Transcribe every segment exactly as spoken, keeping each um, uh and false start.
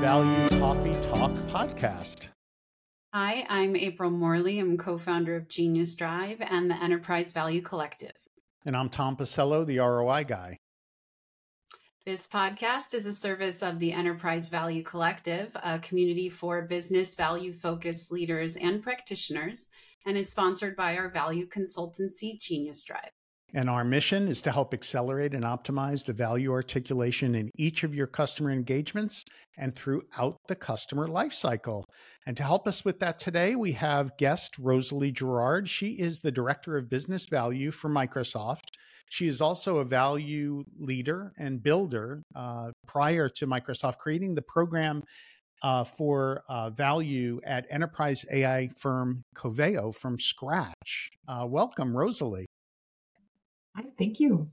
Value Coffee Talk podcast. Hi, I'm April Morley. I'm co-founder of Genius Drive and the Enterprise Value Collective. And I'm Tom Pacello, the R O I guy. This podcast is a service of the Enterprise Value Collective, a community for business value-focused leaders and practitioners, and is sponsored by our value consultancy, Genius Drive. And our mission is to help accelerate and optimize the value articulation in each of your customer engagements and throughout the customer lifecycle. And to help us with that today, we have guest Rosalie Gerard. She is the Director of Business Value for Microsoft. She is also a value leader and builder uh, prior to Microsoft creating the program uh, for uh, value at enterprise A I firm Coveo from scratch. Uh, welcome, Rosalie. Hi, thank you.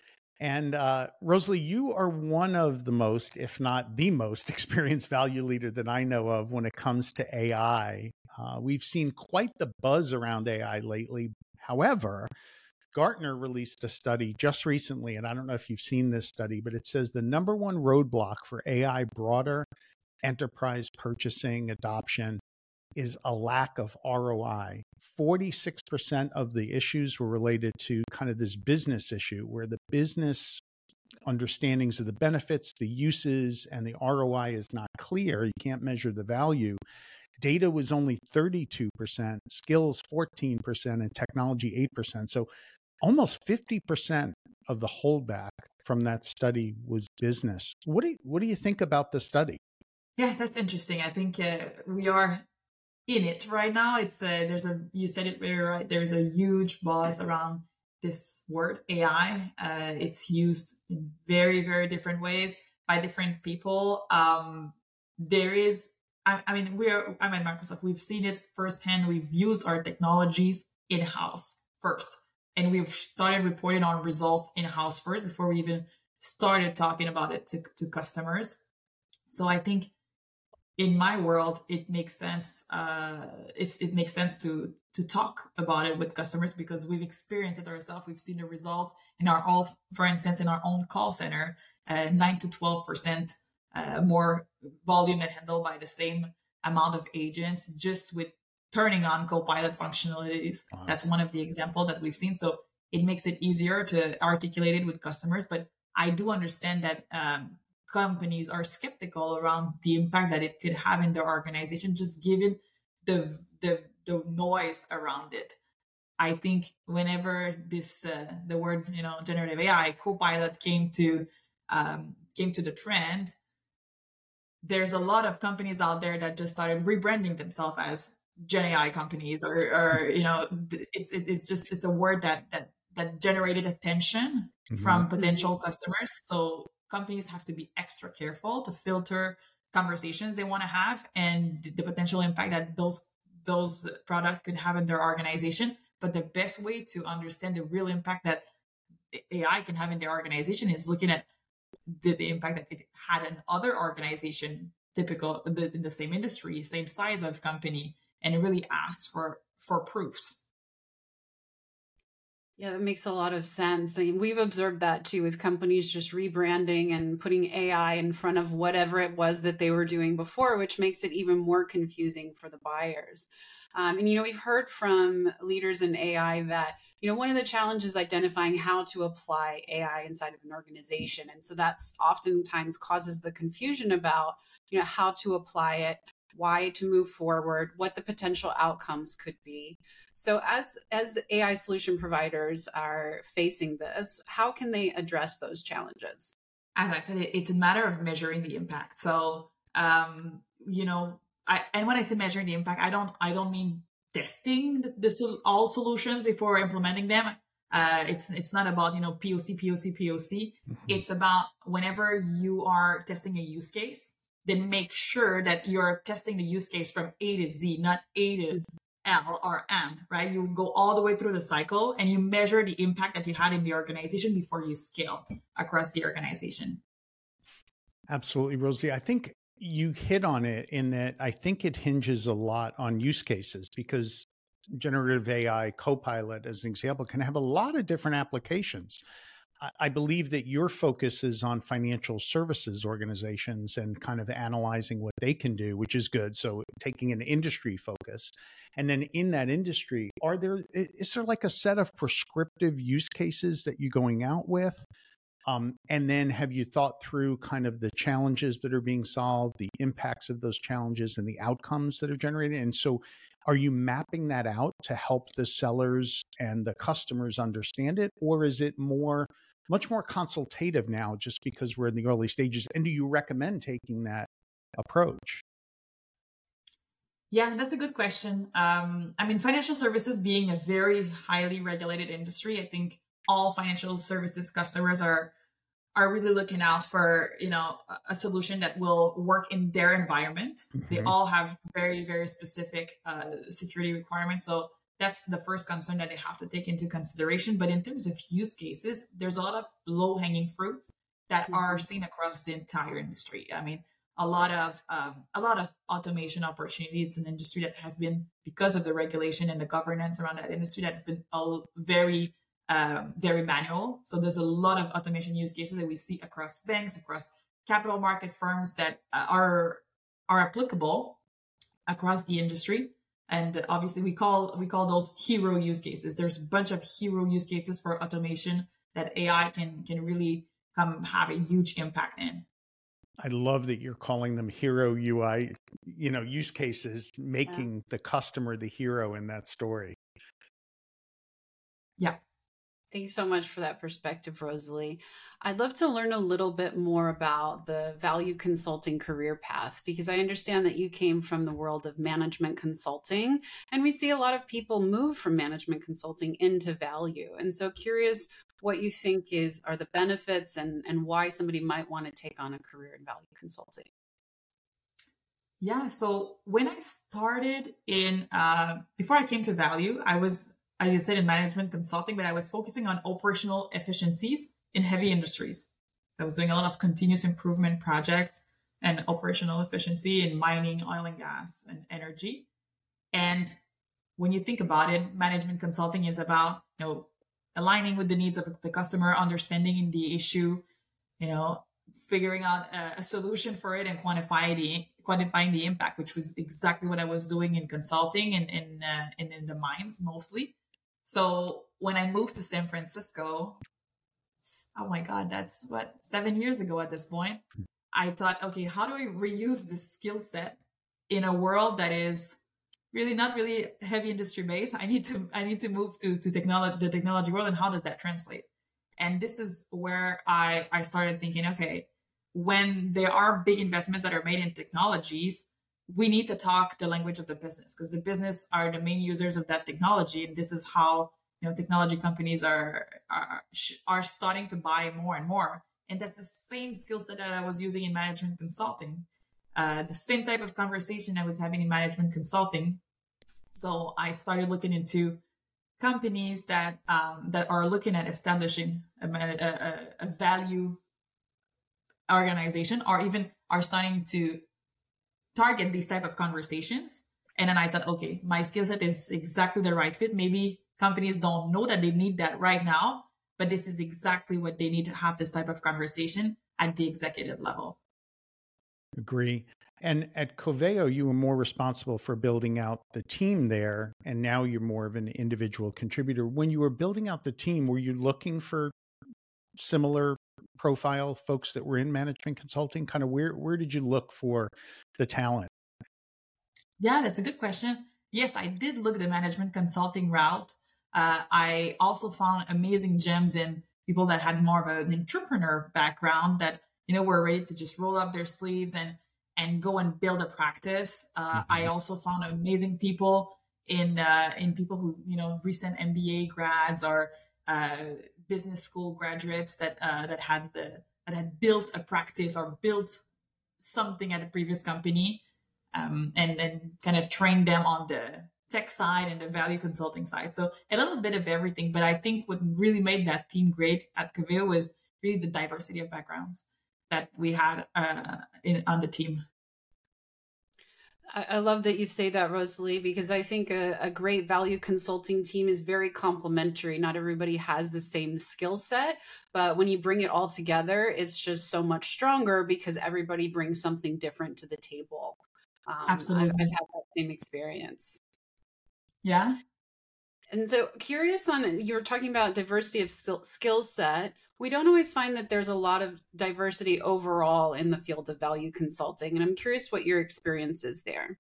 And uh, Rosalie, you are one of the most, if not the most experienced value leader that I know of when it comes to A I. Uh, we've seen quite the buzz around A I lately. However, Gartner released a study just recently, and I don't know if you've seen this study, but it says the number one roadblock for A I broader enterprise purchasing adoption is a lack of R O I. forty-six percent of the issues were related to kind of this business issue where the business understandings of the benefits, the uses, and the R O I is not clear. You can't measure the value. Data was only thirty-two percent, skills fourteen percent, and technology eight percent. So almost fifty percent of the holdback from that study was business. What do you, what do you think about the study? Yeah, that's interesting. I think uh, we are in it right now. It's a, there's a, you said it very right. There's a huge buzz around this word A I. Uh, it's used in very, very different ways by different people. Um, there is, I, I mean, we're, I'm at Microsoft. We've seen it firsthand. We've used our technologies in-house first, and we've started reporting on results in-house first before we even started talking about it to, to customers. So I think in my world, it makes sense. Uh, it's, it makes sense to to talk about it with customers because we've experienced it ourselves. We've seen the results in our all, for instance, in our own call center, uh, nine to twelve percent uh, more volume that handled by the same amount of agents, just with turning on Copilot functionalities. Wow. That's one of the examples that we've seen. So it makes it easier to articulate it with customers. But I do understand that. Um, companies are skeptical around the impact that it could have in their organization, just given the the, the noise around it. I think whenever this uh, the word you know generative A I Copilot came to um, came to the trend, there's a lot of companies out there that just started rebranding themselves as Gen A I companies, or, or you know it's it's just it's a word that that that generated attention mm-hmm. from potential customers. So companies have to be extra careful to filter conversations they want to have and the potential impact that those those products could have in their organization. But the best way to understand the real impact that A I can have in their organization is looking at the, the impact that it had in other organization, typical the, in the same industry, same size of company, and it really asks for for proofs. Yeah, that makes a lot of sense. I mean, we've observed that too with companies just rebranding and putting A I in front of whatever it was that they were doing before, which makes it even more confusing for the buyers. Um, and, you know, we've heard from leaders in A I that, you know, one of the challenges is identifying how to apply A I inside of an organization. And so that's oftentimes causes the confusion about, you know, how to apply it, why to move forward, what the potential outcomes could be. So as as A I solution providers are facing this, how can they address those challenges? As I said, it's a matter of measuring the impact. So, um, you know, I, and when I say measuring the impact, I don't I don't mean testing the, the all solutions before implementing them. Uh, it's it's not about, you know, P O C, P O C, P O C. Mm-hmm. It's about whenever you are testing a use case, then make sure that you're testing the use case from A to Z, not A to L or M, right? You go all the way through the cycle and you measure the impact that you had in the organization before you scale across the organization. Absolutely, Rosie. I think you hit on it in that I think it hinges a lot on use cases because generative A I, Copilot, as an example, can have a lot of different applications. I- I believe that your focus is on financial services organizations and kind of analyzing what they can do, which is good. So taking an industry focus. And then in that industry, are there, i- is there like a set of prescriptive use cases that you're going out with? Um, and then have you thought through kind of the challenges that are being solved, the impacts of those challenges and the outcomes that are generated? And so are you mapping that out to help the sellers and the customers understand it? Or is it more, much more consultative now just because we're in the early stages? And do you recommend taking that approach? Yeah, that's a good question. Um, I mean, financial services being a very highly regulated industry, I think all financial services customers are are really looking out for, you know, a solution that will work in their environment. Mm-hmm. They all have very, very specific uh, security requirements. So that's the first concern that they have to take into consideration. But in terms of use cases, there's a lot of low-hanging fruits that mm-hmm. are seen across the entire industry. I mean, a lot of um, a lot of automation opportunity. It's an industry that has been, because of the regulation and the governance around that industry, that has been a very Um, very manual. So there's a lot of automation use cases that we see across banks, across capital market firms that uh, are are applicable across the industry. And obviously, we call we call those hero use cases. There's a bunch of hero use cases for automation that A I can can really come have a huge impact in. I love that you're calling them hero U I, you know, use cases, making yeah. the customer the hero in that story. Yeah. Thanks so much for that perspective, Rosalie. I'd love to learn a little bit more about the value consulting career path, because I understand that you came from the world of management consulting, and we see a lot of people move from management consulting into value. And so curious what you think is are the benefits and, and why somebody might want to take on a career in value consulting. Yeah, so when I started in, uh, before I came to value, I was as I said, in management consulting, but I was focusing on operational efficiencies in heavy industries. I was doing a lot of continuous improvement projects and operational efficiency in mining, oil and gas, and energy. And when you think about it, management consulting is about, you know, aligning with the needs of the customer, understanding the issue, you know, figuring out a, a solution for it and quantifying the quantifying the impact, which was exactly what I was doing in consulting and in uh, in, in the mines mostly. So when I moved to San Francisco, oh my God, that's what, seven years ago at this point, I thought, okay, how do I reuse this skill set in a world that is really not really heavy industry based? I need to, I need to move to, to technology, the technology world. And how does that translate? And this is where I, I started thinking, okay, when there are big investments that are made in technologies, we need to talk the language of the business, because the business are the main users of that technology. And this is how, you know, technology companies are, are, are starting to buy more and more. And that's the same skill set that I was using in management consulting, uh, the same type of conversation I was having in management consulting. So I started looking into companies that, um, that are looking at establishing a, a, a value organization, or even are starting to target these type of conversations. And then I thought, okay, my skill set is exactly the right fit. Maybe companies don't know that they need that right now, but this is exactly what they need to have this type of conversation at the executive level. Agree. And at Coveo, you were more responsible for building out the team there, and now you're more of an individual contributor. When you were building out the team, were you looking for similar profile folks that were in management consulting? Kind of where, where did you look for the talent? Yeah, that's a good question. Yes, I did look the management consulting route. Uh, I also found amazing gems in people that had more of an entrepreneur background that, you know, were ready to just roll up their sleeves and and go and build a practice. Uh, mm-hmm. I also found amazing people in uh, in people who, you know, recent M B A grads or uh, business school graduates that uh, that had the that had built a practice or built something at the previous company, um, and and kind of trained them on the tech side and the value consulting side. So a little bit of everything. But I think what really made that team great at Coveo was really the diversity of backgrounds that we had uh, in on the team. I I love that you say that, Rosalie, because I think a, a great value consulting team is very complementary. Not everybody has the same skill set, but when you bring it all together, it's just so much stronger because everybody brings something different to the table. Um, I've, I've Absolutely. had that same experience. Yeah. And so, curious on you were talking about diversity of skill, skill set. We don't always find that there's a lot of diversity overall in the field of value consulting. And I'm curious what your experience is there.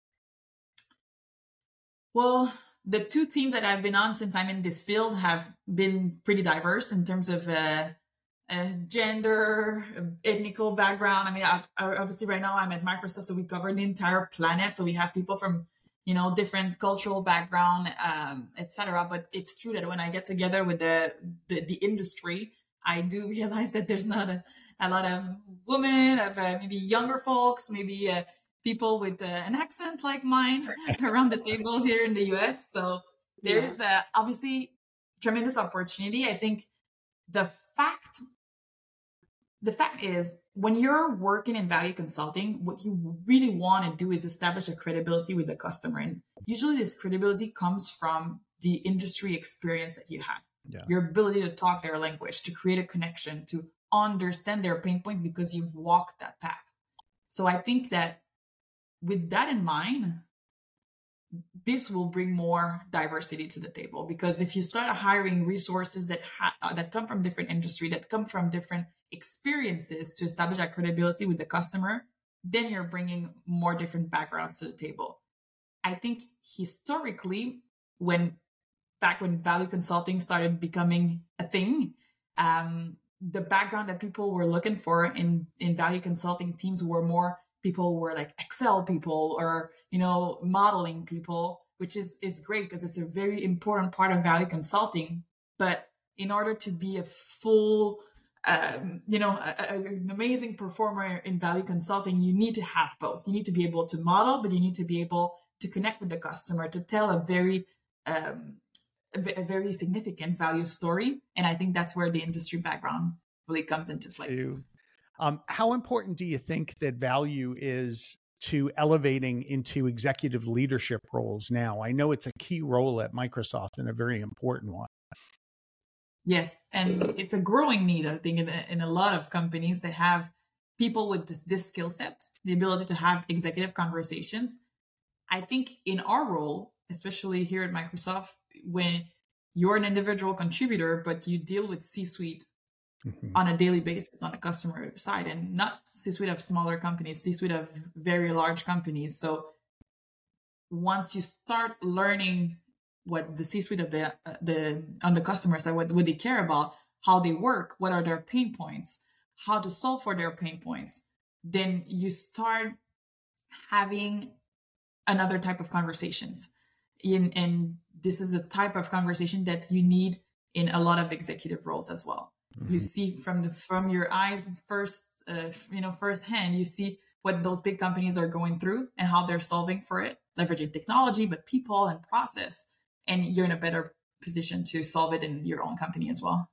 Well, the two teams that I've been on since I'm in this field have been pretty diverse in terms of uh, uh, gender, ethnical background. I mean, I, I, obviously, right now I'm at Microsoft, so we cover the entire planet. So we have people from, you know, different cultural background, um, et cetera. But it's true that when I get together with the the, the industry, I do realize that there's not a, a lot of women, of uh, maybe younger folks, maybe. Uh, people with uh, an accent like mine around the table here in the U S. So there Yeah. is uh, obviously tremendous opportunity. I think the fact, the fact is when you're working in value consulting, what you really want to do is establish a credibility with the customer. And usually this credibility comes from the industry experience that you had, Yeah. your ability to talk their language, to create a connection, to understand their pain points because you've walked that path. So I think that with that in mind, this will bring more diversity to the table, because if you start hiring resources that ha- uh, that come from different industry, that come from different experiences to establish that credibility with the customer, then you're bringing more different backgrounds to the table. I think historically, when back when value consulting started becoming a thing, um, the background that people were looking for in in value consulting teams were more people who were like Excel people or, you know, modeling people, which is is great because it's a very important part of value consulting. But in order to be a full um, you know, a, a, an amazing performer in value consulting, you need to have both. You need to be able to model, but you need to be able to connect with the customer, to tell a very um, a very significant value story. And I think that's where the industry background really comes into play. To, um, how important do you think that value is to elevating into executive leadership roles now? I know it's a key role at Microsoft and a very important one. Yes, and it's a growing need, I think, in a, in a lot of companies that have people with this, this skill set, the ability to have executive conversations. I think in our role, especially here at Microsoft, when you're an individual contributor, but you deal with C-suite mm-hmm. on a daily basis on the customer side, and not C-suite of smaller companies, C-suite of very large companies. So once you start learning what the C-suite of the uh, the on the customer side, what, what they care about, how they work, what are their pain points, how to solve for their pain points, then you start having another type of conversations. In, and this is a type of conversation that you need in a lot of executive roles as well. Mm-hmm. You see from the from your eyes first, uh, you know, firsthand, you see what those big companies are going through and how they're solving for it, leveraging technology, but people and process. And you're in a better position to solve it in your own company as well.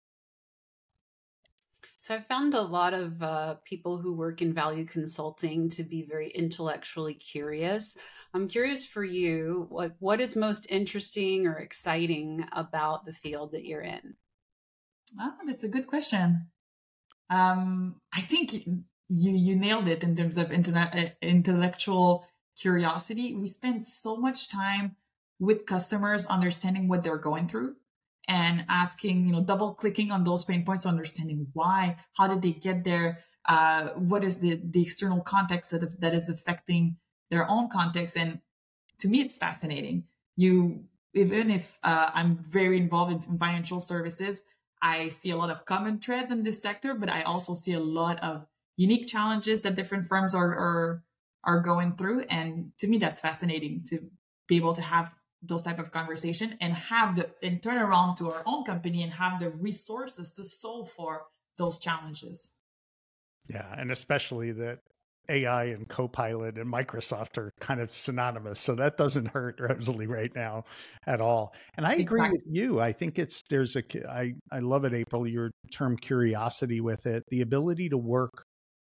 So I've found a lot of uh, people who work in value consulting to be very intellectually curious. I'm curious for you, like, what is most interesting or exciting about the field that you're in? Oh, that's a good question. Um, I think you you nailed it in terms of internet, intellectual curiosity. We spend so much time with customers understanding what they're going through and asking, you know, double clicking on those pain points, understanding why, how did they get there? Uh, what is the, the external context that, that is affecting their own context? And to me, it's fascinating. You, even if uh, I'm very involved in, in financial services, I see a lot of common threads in this sector, but I also see a lot of unique challenges that different firms are, are, are going through. And to me, that's fascinating to be able to have those type of conversation and have the and turn around to our own company and have the resources to solve for those challenges. Yeah, and especially that A I and Copilot and Microsoft are kind of synonymous, so that doesn't hurt Rosalie right now at all. And I agree exactly. with you. I think it's there's a I I love it, April. Your term curiosity with it, the ability to work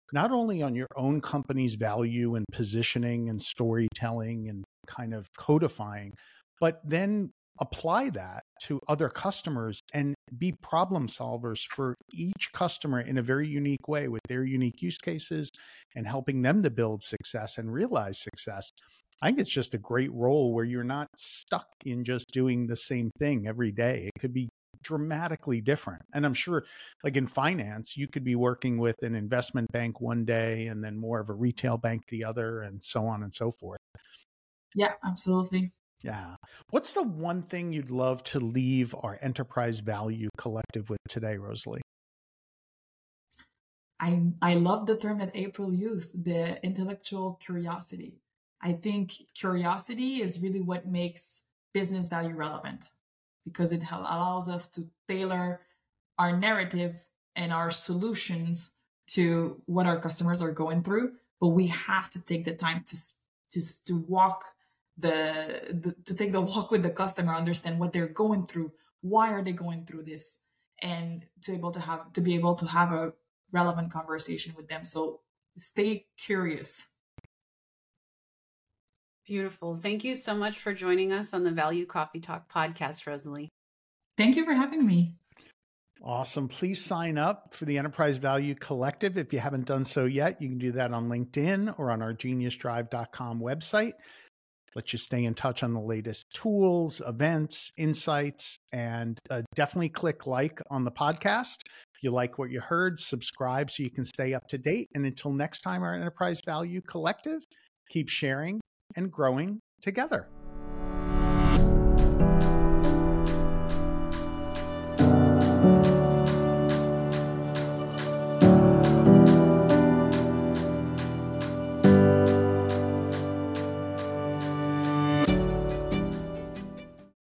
not only on your own company's value and positioning and storytelling and kind of codifying, but then apply that to other customers and be problem solvers for each customer in a very unique way with their unique use cases and helping them to build success and realize success. I think it's just a great role where you're not stuck in just doing the same thing every day. It could be dramatically different. And I'm sure, like in finance, you could be working with an investment bank one day and then more of a retail bank the other, and so on and so forth. Yeah, absolutely. Yeah. What's the one thing you'd love to leave our Enterprise Value Collective with today, Rosalie? I, I love the term that April used, the intellectual curiosity. I think curiosity is really what makes business value relevant, because it allows us to tailor our narrative and our solutions to what our customers are going through. But we have to take the time to just to walk the, the to take the walk with the customer, understand what they're going through, why are they going through this, and to able to have to be able to have a relevant conversation with them. So stay curious. Beautiful. Thank you so much for joining us on the Value Coffee Talk podcast, Rosalie. Thank you for having me. Awesome. Please sign up for the Enterprise Value Collective. If you haven't done so yet, you can do that on LinkedIn or on our genius drive dot com website. Let you stay in touch on the latest tools, events, insights, and uh, definitely click like on the podcast. If you like what you heard, subscribe so you can stay up to date. And until next time, our Enterprise Value Collective, keep sharing and growing together.